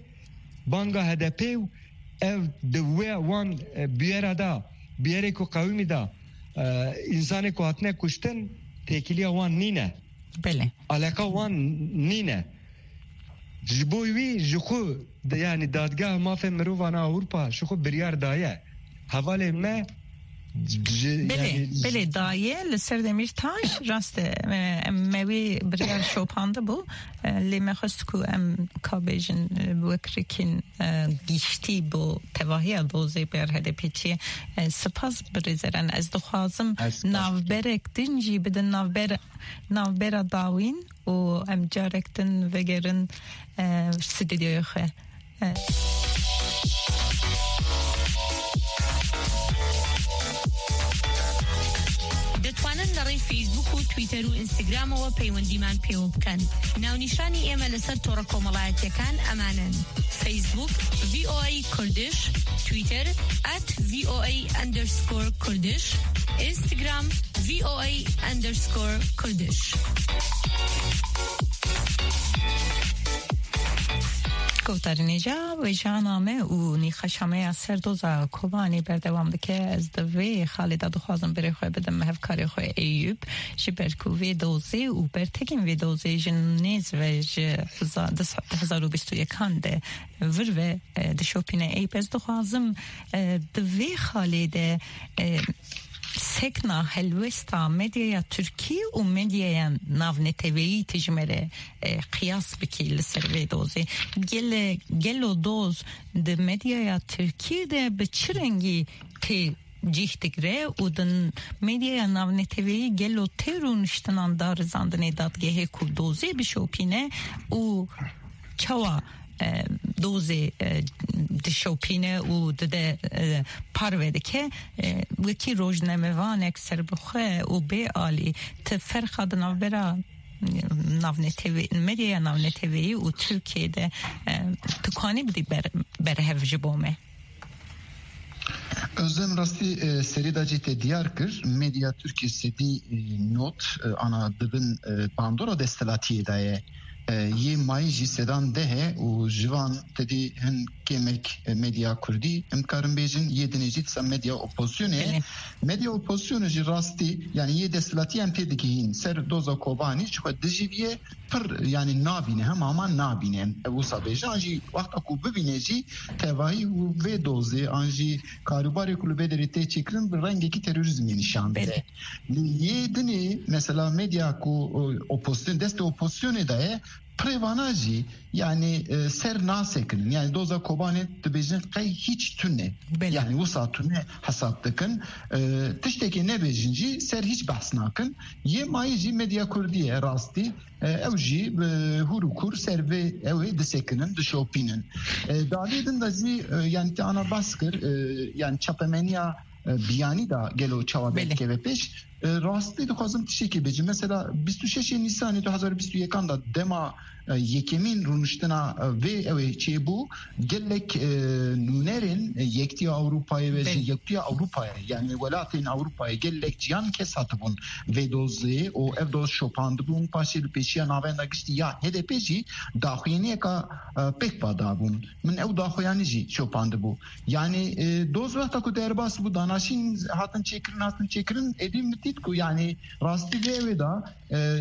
اف دوی وان بیاره دا بیاره کو قومی دا انسان کو هاتنه کشتن تکیلی وان نینه
بله
علاقه وان نینه جبوی جخو یعنی دادگاه مافه مرووانا اروپا شخو بریار دایه حواله ما
بله دایه لسر دمیرتاش راست موی بریار شوپانده بو لیمه خواست که ام کابیجن وکرکین گیشتی بو تواهی دوزه بر هده پیچی سپاس بریزرن از دخوازم ناوبرک دنجی بدن ناوبر داوین و ام جارکتن وگرن سدیدیوی خواه
دەتوانن لەڕێی فیسبوک و تویتەر و ئینستاگرام و پەیوەندیمان پێوە بکەن. ناونیشانی ئێمە لەسەر تۆڕە کۆمەڵایەتیەکان ئەمانن: فیسبوک VOA کوردش، تویتر @VOA_کوردش، ئینستاگرام VOA_کوردش.
کوترینجا و جانامه و نیخشامه از سردوزا کوبانی بردوام که از دوی خالده دخوازم بره خواه بدم مهفکاری خواه ایوب جبرکو وی دوزی و برتگیم وی دوزی جنیز و 2021 ده ور و دشوپینه ایب از دخوازم دوی خالده سکنا هلوستا مدیا ترکی و مدیا ناونتوی تجمره قیاس بکی لسروی دوزی گلو دوز ده مدیا ترکی ده بچرنگی تی جیختگره و دن مدیا ناونتوی گلو تی رونشتنان دارزاندنی دادگه کو دوزی بشوپینه و چوا دوزی دشوپینه و ده پروده که وکی روزنامه‌وان اکثر بخواه و به عالی تفرق دنو برا ناونتوی مدیا ناونتوی و ترکیه ده تکانی بدی بره هفجبومه
Özlem rastî serî da cî te diyar kir Medya Türkiye sedî not ana dibin bandora destelatiyê da ye yê mayî jî sedan dehe û jivan tedî hin kêmek medya Kurdî em karin bêjin yê dinê jî disa medya opozisyonê medya opozisyonê jî rastî yani yê destelatiyan pê dikihîn ser doza Kobanî ji xwe dijîviye pir yani nabîne hem aman nabîne ev wisa bêje an jî wexta ku bibîne jî tevahî û vê dozê an jî karûbarê ku li bê derê tê çêkirin bi rengekî terörîzmê nîşan dide. Yê dinê mesela medya ku opozisyon destê opozisyonê da ye prevana jî yani ser nasekin yani doza Kobanê dibêjin qey hiç tune yani wisa tune hesap dikin tiştekê nebêjin jî ser hiç behs nakin yê mayî jî medya Kurdî ye rastî ew jî hûr û kur ser vê ew ê disekinin dişopînin dalê din de jî yani te ana bas kir yani çapemeniya biyanî da gelo çawa belkeve pêş rastî dixwazim tişekê bêjim mesela 26 Nîsanê 2021 da dema yekemîn rûniştina vê ew ê çêbû gelek nûnerên Yektiya Ewropayê ve jî Yektiya Ewropayê yani welatên Ewropayê gelek ciyan kes hatibûn vê dozê û ev doz şopandibûn paşê li pêşiya navenda giştî ya HDP jî daxuyaniyeka pêk badabûn min ew daxuyanî jî şopandibû yani doz wexta ku derbas bû danaşîn hatin çêkirin êdî mitît ku yani rastî vê ew ê da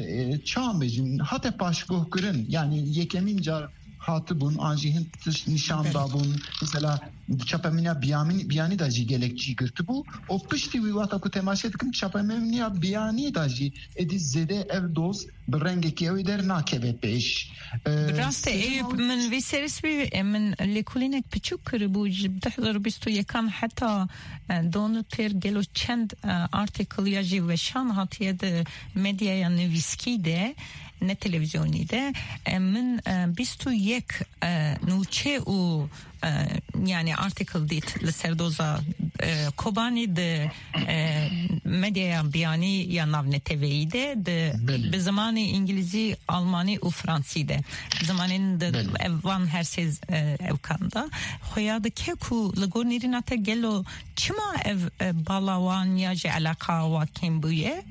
çawa bêjin hate paşgoh kirin yani yekemîn car hatibûn an jî hin nîşan dabûn mesela çapemeniya biyanî da jî gelek jî girtibû û piştî wî wata ku temaşe dikin çapemeniya biyanî da jî êdî zêde ev doz bi rengekî ew ê dernakeve pêş.
Rastî Eyüp min vê serîs min lêkolînek piçûk kiribû ji 2021 heta donu pêr gelo çend artikl ya jî weşan hatiye de medyaya nivîskî de ne televizyoni de min 21 نوچه و يعني article ديت لسردوزا كوباني د مديا بياني يا نافن تيفي ده بزماني انجليزي الماني و فرنسي ده زمانين د وان هرسز اوكاندا خويا د كيكو لغونيريناتا گلو چما بالاوان يا علاقه واكين بويه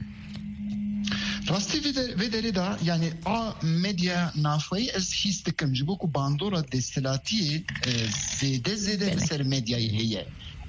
راستی ویدری دا یعنی مدیا نافوی از هیستکم جبو کو باندورا دستلاتی زیده بسر مدیای هیه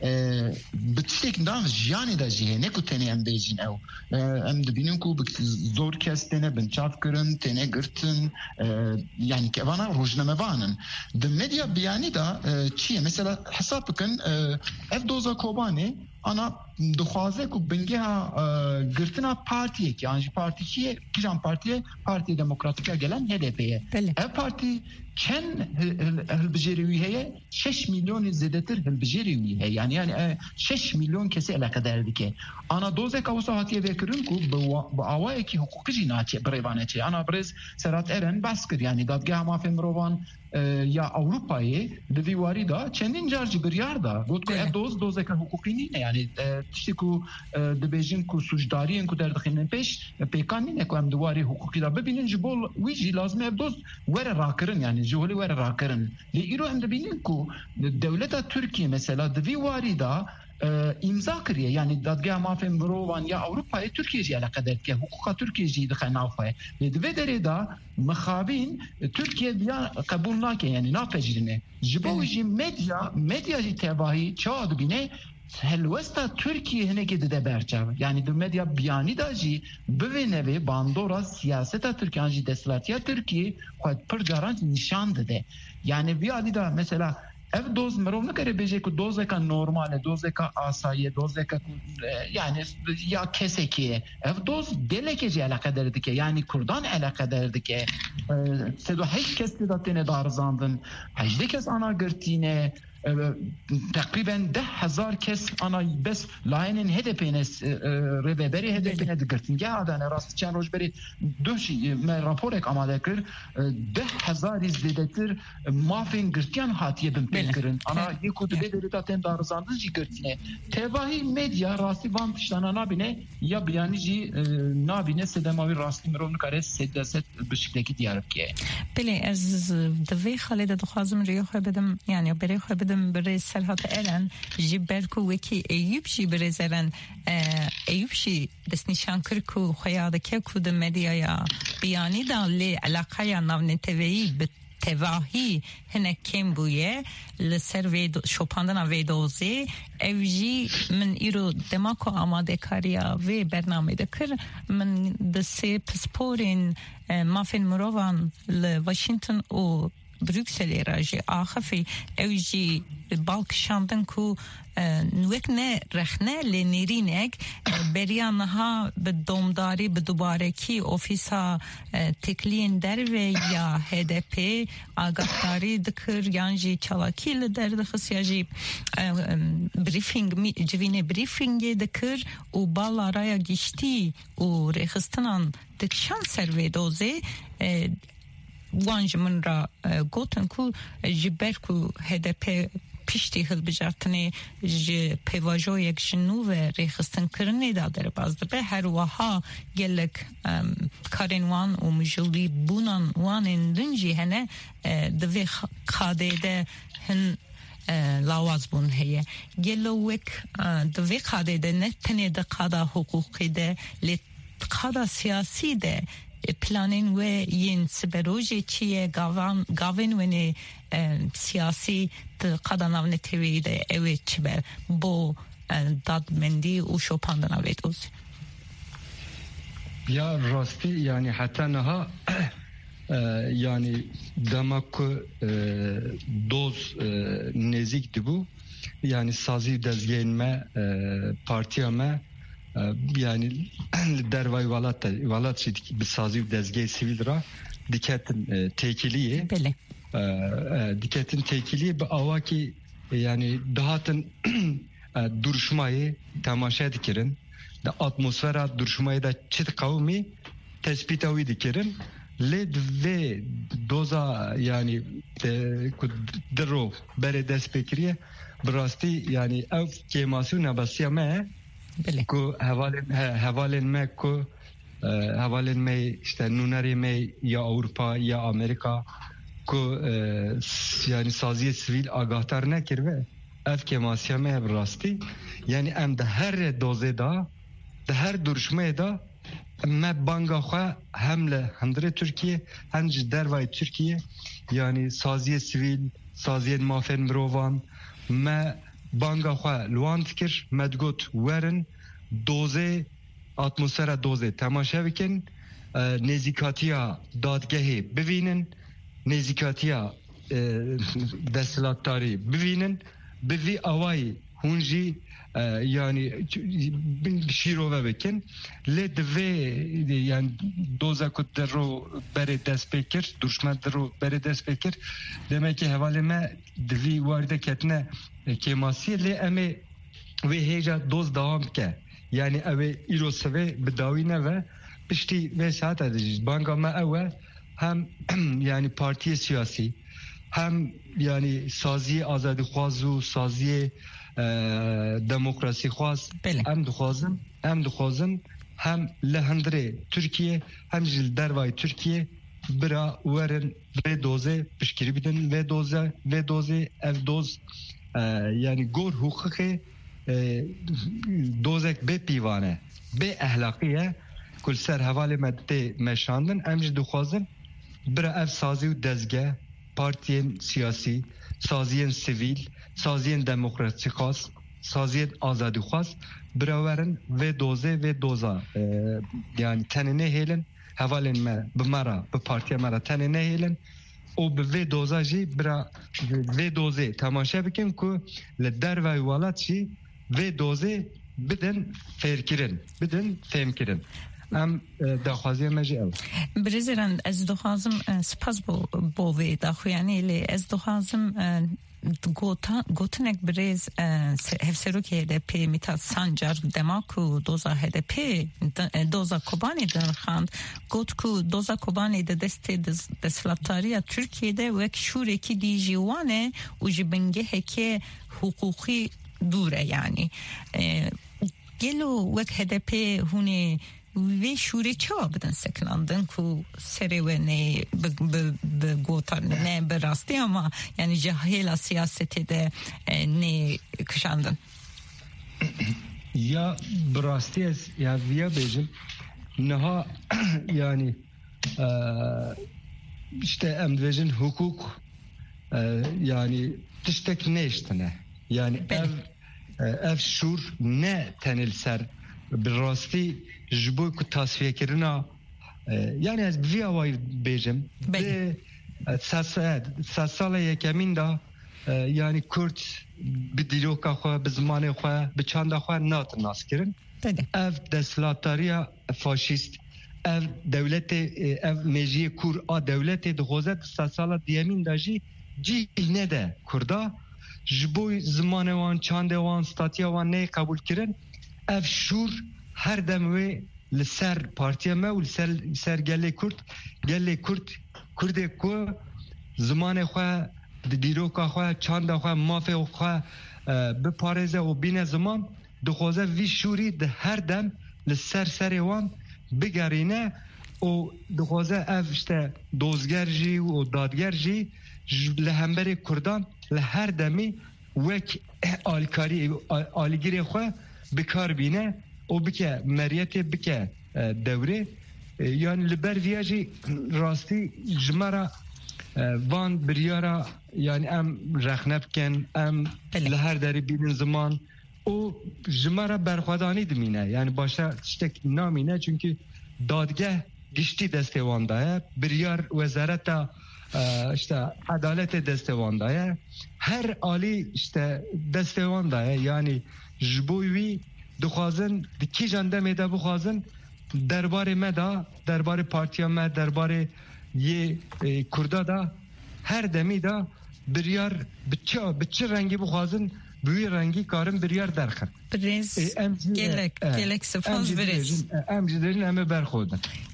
بتشتك ناف جاني دا جيه نكو تاني ام بيجين او ام دبينون كو زور كاستنا بنشاف كرن تاني قرتن يعني كوانا روجنا مبانن دمديا بياني دا چيه مثلا حسابكن اف دوزا كوباني انا دخوازه کو بنگها گرتنا پارتیه که آنجی پارتی چیه کجان پارتی دموکراتیکا گلن HDP'ye ev parti çen hılbijeriwi heye 6 milyon zedetir hılbijeriwi heye yani 6 milyon kesi alaka derdike ana doze kavsa hatiye vekirin ku bu avaya ki hukuki jinaçe brevanaçe ana brez Serhat Eren baskır yani dadgah mafim rovan ya Avrupa'yı devivari da çendin jarcı bir yarda gotko ev doze ka hukukini ne yani tişti ku debejin ku suçdariyen ku derdixinin peş pekani ne ku em divari hukuki da bebinin jibol wiji lazım ev doz were rakirin yani jiholi were rakirin li iro em debinin ku devleta Türkiye mesela devivari da imza kiriye yani dadgah mafim rovan ya Avrupa'yı Türkiye'ci alakadar ki hukuka Türkiye'ci dikhe nafaya ve deri da mekhabin Türkiye ya kabul nake yani napejrine jiboji medya tevahi çağdı bine helvesta Türkiye hene ki de berçav yani de medya biyani da ji bevnevi bandora siyaseta Türkiye ji deslatiya Türkiye quite perjaran nişan de yani bir adida mesela ev doz merov ne kare beje ku dozeka normale dozeka asaye dozeka yani ya keseki ev doz delekeci alakadar dike yani kurdan alakadar dike sedo hiç kesti da tene darzandın hecde kes ana gırtine تقريبا 10,000 كس انا بس لاينن HDP'ne رببری HDP'ne دگرتنگه آدانه راست چند روز بری دوشی من راپورک آماده کر 10,000 زیادتر مافین گرتیان هاتیه بم پیکرن انا یکو دو بدری تاتن دارزاندن جی گرتینه تباهی مدیا راستی وان پشتانا نابینه یا بیانی جی نابینه سدماوی راستی مرون کاره سدست بشکلکی دیارب که
بله از دوی خالد دخوازم ریو خواه بدم یعنی بری خواه بدم برای سرحات ایران جبرکو وکی ایوب شی برای زرن ایوب شی دست نشان کرکو خیاده که کود مدیا یا بیانی دا لی علاقه یا ناون تیوی به تواهی هنه کم بویه لسر شوپاندن ویدوزی اوجی من ایرو دماکو آماده کاریا و برنامه دکر من دسته پسپورین مافین مروان لواشنطن و بروکسل راجی آخفی اوجی بالک شاندن کو نوک نه رخنه لنیرینک بریانها به دومداری به دوباره کی اوفیسا تکلین در و یا HDP آگاهداری دکر یانجی چالاکی لدر دخسیاجی بریفینگ جوینه بریفینگ دکر و بالا رایا گشتی و رخستنان دکشان سروی دوزه وانج من را گوتن کو جبر کو HDP پیشتی هل بجارتنی ج پیواجو یک جنو و ریخستن کرنی دادر بازده به هر وها گلک کارین وان و مجلی بونان وان اندنجی هنه دوی خاده ده هن لاواز بون هیه گلوک دوی خاده ده نتنی ده قادا حقوقی ده لی قادا سیاسی ده planın ve yeni siberoji çiye gavin ve siyasi kadanavne TV'de evet çiber bu dadmendi u şopandana vedoz.
Ya rasti yani hatta naha yani demek doz nezikti bu yani sazı dezgenme partiyame yani dervay valat şidik bir sazı dezge sivil ra diketin tekiliye
bele
diketin tekiliye bu avaki yani dahatın duruşmayı tamaşa dikirin da atmosfera duruşmayı da çit kavmi tespit avi dikirin لید و دوزا یعنی درو بر دست بکریه براستی یعنی او کیماسیو نباسی ما که حوالن ما که حوالن ما işte نونری ما یا اروپا یا امریکا که یعنی سازی سویل آگاهتر نکرده اف کیماسیو ما براستی یعنی ام ده هر دوزه دا ده هر درشمه دا ما بانگا خواه هم هندره ترکیه هم دروای ترکیه یعنی سازی سویل سازی مافن مروان ما بانگا خواه لوان فکر مدگوت ورن دوزه اتمسفر دوزه تماشا بکن نزیکاتیا دادگاهی ببینن نزیکاتیا دستلاتاری ببینن بوی آوای هونجی yani şirove bekin le dve yani doza kutro bere despekir düşman dro bere despekir demek ki havaleme dvi vardı ketne kemasi le eme ve heja doz devam ke yani eve iroseve bedavine ve pişti ve saat edeceğiz bankama eve hem yani parti siyasi hem yani saziye azadi xwazu saziye دموکراسی خواست هم دخوازن هم لهندره ترکیه هم جل دروای ترکیه برا ورن و دوزه پشکری بیدن و دوزه اف دوز yani گور حقوق دوزک به پیوانه به اخلاقیه کل سر حواله مدته مشاندن امج دخوازن برا اف سازی و دزگه پارتین سیاسی سازیین سیویل سازیین دموکراسی خواست سازیین آزادی خواست براورن و دوزا yani tenine helen havalin me bimara bu partiye mara tenine helen o ve dozaji bra ve doze tamaşa bikin ku le derve walatçi ve doze bidin ferkirin bidin femkirin ام دخوازی مجی او
برزرند از دخوازم سپاس بو وی دخویانی لی از دخوازم گوتنک بریز هفسرو که هدپی میتاد سانجار دماکو دوزا هدپی دوزا کوبانی درخاند گوت کو دوزا کوبانی ده دست دسلاتاری ترکیه ده وک شوری که دی جیوانه و جبنگه که حقوقی دوره یعنی گلو وک هدپی هونه ve şure çava beden seklandın ku seri ne be gotar ne berasti ama yani cahila siyaseti de ne kışandın
ya berasti ya via bejim naha yani işte emdvejin hukuk yani tiştek ne iştene yani ev şur ne tenilser berasti جبوی کو تصفیه کردن یعنی از وی آوای بیجم به سال یکمین دا یعنی کرد به دیروکا خواه به زمان خواه به چند خواه نات ناس کردن اف دستلاتاریا فاشیست اف دولت اف میجی کور آ دولت دخوزت سال دیمین دا جی نده کردا جبوی زمان وان چند وان ستاتیا وان نه قبول کردن اف شور her demve لسر partiye me u ser gelle kurt kurde ku zamane xwe diroka xwe çanda xwe mafe xwe bi pareze o bine zaman dixwaze vî şûrî de her dem li ser serê wan bigerîne û dixwaze ev işte dozger jî û dadger jî li hemberê Kurdan li her demî wek alîgirê xwe bikar bîne o bike meriyete bike devre yani liber viyaji rasti jmara van biryara yani em rexnebken em leher deri binin zaman o jmara berxwadani dimine yani başta işte namine çünkü dadgeh gişti destevandaya biryar wezareta işte adalete destevandaya her ali işte destevandaya yani jboyvi دخوازن کی جندمه ده بخوازن درباره مدا درباره پارتیا مد درباره یه کردا دا هر دمی دا بریار بچه رنگی بخوازن بوی رنگی کارم بریار درخن
برز گلک سفاز برز
امجدرین همه برخودن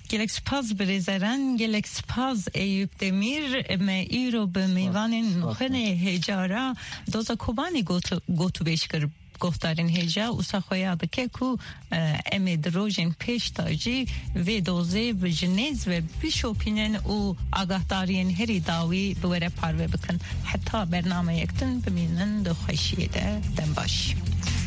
گلک سپاس بریزرن گلک سپاس ایوب دمیر ما ایرو به میوان نخن هجارا دوزا کوبانی گوتو بیشکر گفتارین هجا و سخویاد که کو امید روژن پیش تاجی و دوزه و جنیز و بیشوپینن و آگاهدارین هری داوی بوره پاروه بکن حتی برنامه یکتن بمینن دو خوشیده دن باش